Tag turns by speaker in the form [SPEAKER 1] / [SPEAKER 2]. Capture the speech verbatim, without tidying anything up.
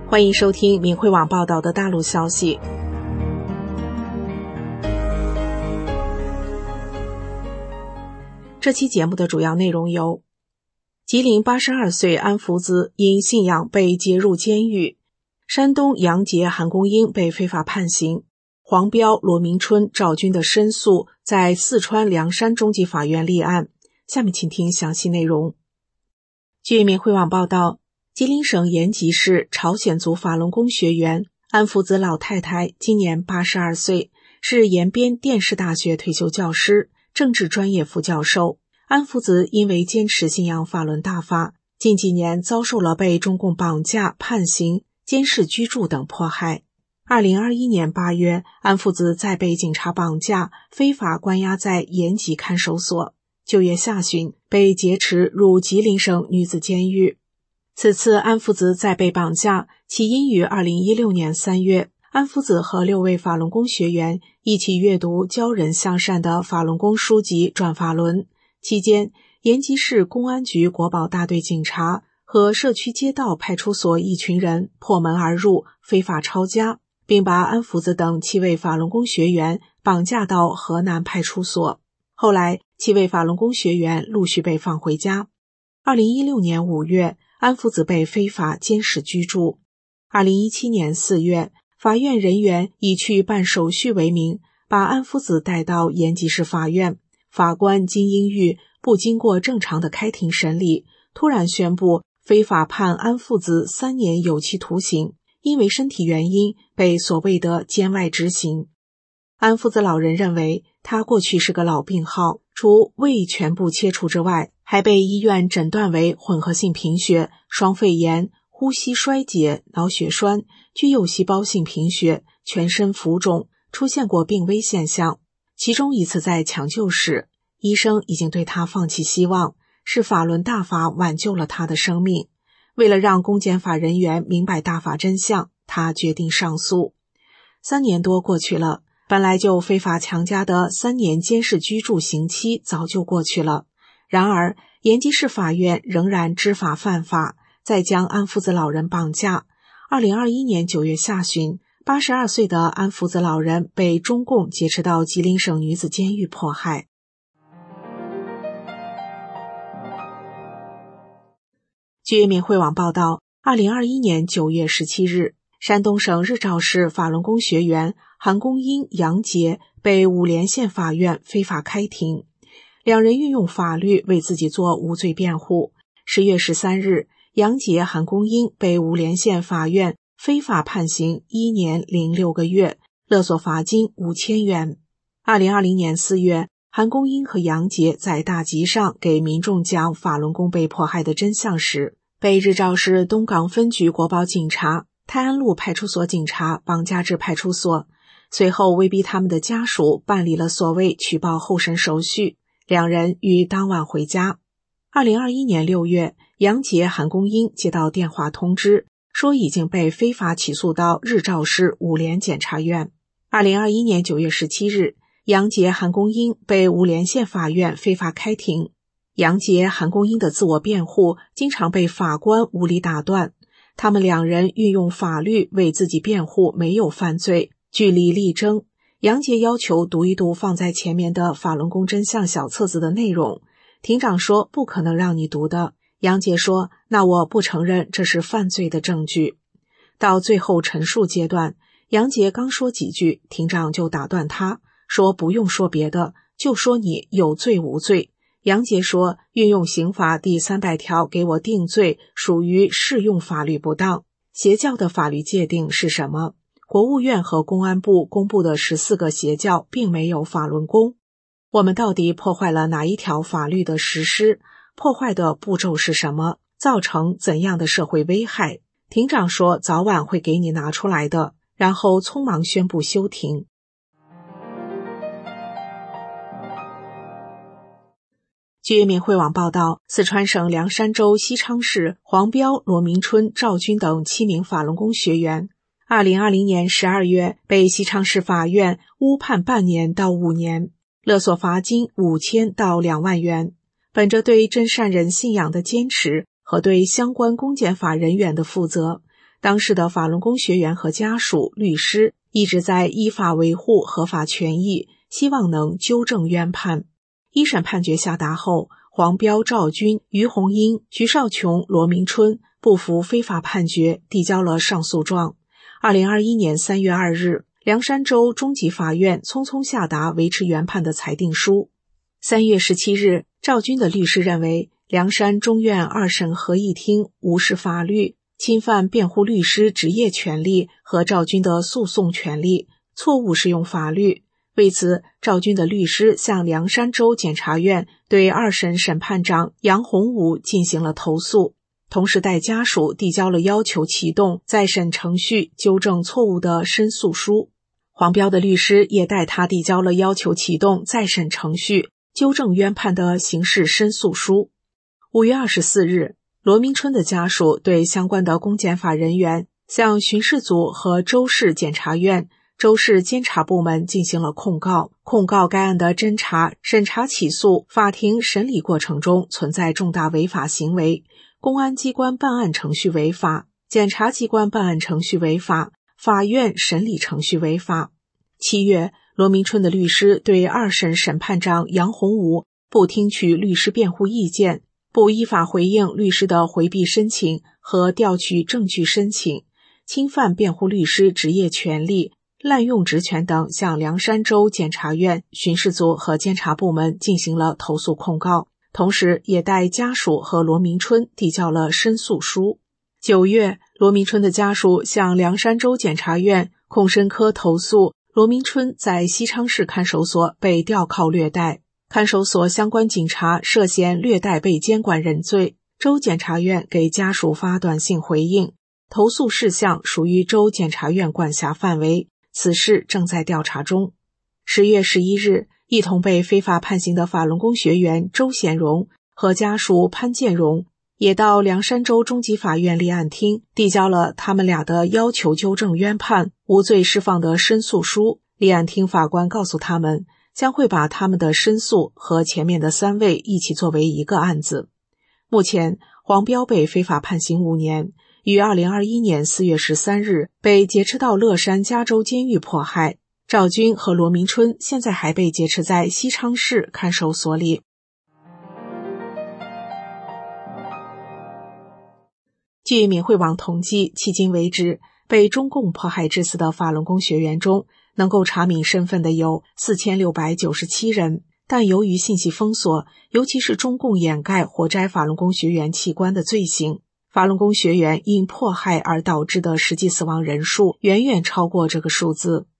[SPEAKER 1] 欢迎收听明慧网报道的大陆消息。这期节目的主要内容有：吉林八十二岁安福子因信仰被劫入监狱，山东杨杰、韩公英被非法判刑，黄彪、罗明春、赵军的申诉在四川凉山中级法院立案。下面请听详细内容。据明慧网报道，吉林省延吉市朝鲜族法轮功学员安福子老太太今年八十二岁，是延边电视大学退休教师，政治专业副教授。安福子因为坚持信仰法轮大法，近几年遭受了被中共绑架、判刑、监视居住等迫害。二零二一年八月，安福子再被警察绑架，非法关押在延吉看守所。九月下旬，被劫持入吉林省女子监狱。此次安福子再被绑架，起因于二零一六年三月，安福子和六位法轮功学员一起阅读教人向善的法轮功书籍《转法轮》。期间，延吉市公安局国保大队警察和社区街道派出所一群人破门而入，非法抄家，并把安福子等七位法轮功学员绑架到河南派出所。后来，七位法轮功学员陆续被放回家。二零一六年五月，安福子被非法监视居住。二零一七年四月，法院人员以去办手续为名，把安福子带到延吉市法院。法官金英玉不经过正常的开庭审理，突然宣布非法判安福子三年有期徒刑，因为身体原因被所谓的监外执行。安福子老人认为，他过去是个老病号，除胃全部切除之外，还被医院诊断为混合性贫血、双肺炎、呼吸衰竭、脑血栓、巨幼细胞性贫血，全身浮肿，出现过病危现象。其中一次在抢救时，医生已经对他放弃希望，是法轮大法挽救了他的生命。为了让公检法人员明白大法真相，他决定上诉。三年多过去了，本来就非法强加的三年监视居住刑期早就过去了。然而，延吉市法院仍然知法犯法，再将安福子老人绑架。二零二一年九月下旬，八十二岁的安福子老人被中共劫持到吉林省女子监狱迫害。据明慧网报道，二零二一年九月十七日，山东省日照市法轮功学员韩公英、杨杰被五莲县法院非法开庭，两人运用法律为自己做无罪辩护。十月十三日，杨杰、韩公英被五莲县法院非法判刑一年零六个月，勒索罚金五千元。二零二零年四月，韩公英和杨杰在大集上给民众讲法轮功被迫害的真相时，被日照市东港分局国保警察、泰安路派出所警察绑架至派出所，随后威逼他们的家属办理了所谓取报候审手续，两人于当晚回家。二零二一年六月，杨杰、韩公英接到电话通知，说已经被非法起诉到日照市五莲检察院。二零二一年九月十七日，杨杰、韩公英被五莲县法院非法开庭。杨杰、韩公英的自我辩护经常被法官无理打断，他们两人运用法律为自己辩护没有犯罪，据理力争。杨杰要求读一读放在前面的法轮功真相小册子的内容，庭长说不可能让你读的。杨杰说，那我不承认这是犯罪的证据。到最后陈述阶段，杨杰刚说几句，庭长就打断他，说不用说别的，就说你有罪无罪。杨杰说，运用刑法第三百条给我定罪，属于适用法律不当。邪教的法律界定是什么？国务院和公安部公布的十四个邪教并没有法轮功。我们到底破坏了哪一条法律的实施？破坏的步骤是什么？造成怎样的社会危害？庭长说早晚会给你拿出来的，然后匆忙宣布休庭。据明慧网报道，四川省凉山州西昌市黄彪、罗明春、赵军等七名法轮功学员，二零二零年十二月被西昌市法院误判半年到五年，勒索罚金五千到两万元。本着对真善人信仰的坚持和对相关公检法人员的负责， 当时的法轮功学员和家属、律师一直在依法维护合法权益，希望能纠正冤判。一审判决下达后，黄彪、赵军、于红英、徐少琼、罗明春不服非法判决，递交了上诉状。二零二一年三月二日，凉山州中级法院匆匆下达维持原判的裁定书。三月十七日，赵军的律师认为，凉山中院二审合议庭无视法律，侵犯辩护律师职业权利和赵军的诉讼权利，错误适用法律。为此，赵军的律师向凉山州检察院对二审审判长杨洪武进行了投诉，同时代家属递交了要求启动再审程序纠正错误的申诉书。黄彪的律师也代他递交了要求启动再审程序纠正冤判的刑事申诉书。五月二十四日，罗明春的家属对相关的公检法人员向巡视组和州市检察院、州市监察部门进行了控告，控告该案的侦查、审查、起诉、法庭审理过程中存在重大违法行为，公安机关办案程序违法，检察机关办案程序违法，法院审理程序违法。七月，罗明春的律师对二审审判长杨洪武不听取律师辩护意见，不依法回应律师的回避申请和调取证据申请，侵犯辩护律师职业权利，滥用职权等，向凉山州检察院、巡视组和监察部门进行了投诉控告，同时也代家属和罗明春递交了申诉书。九月，罗明春的家属向凉山州检察院控申科投诉罗明春在西昌市看守所被吊铐虐待，看守所相关警察涉嫌虐待被监管人罪。州检察院给家属发短信回应，投诉事项属于州检察院管辖范围，此事正在调查中。十月十一日，一同被非法判刑的法轮功学员周显荣和家属潘建荣也到凉山州中级法院立案厅递交了他们俩的要求纠正冤判、无罪释放的申诉书。立案厅法官告诉他们，将会把他们的申诉和前面的三位一起作为一个案子。目前，黄彪被非法判刑五年，于二零二一年四月十三日被劫持到乐山加州监狱迫害。赵军和罗明春现在还被劫持在西昌市看守所里。据闽会网统计，迄今为止，被中共迫害致死的法轮功学员中，能够查明身份的有四千六百九十七人，但由于信息封锁，尤其是中共掩盖活摘法轮功学员器官的罪行，法轮功学员因迫害而导致的实际死亡人数远远超过这个数字。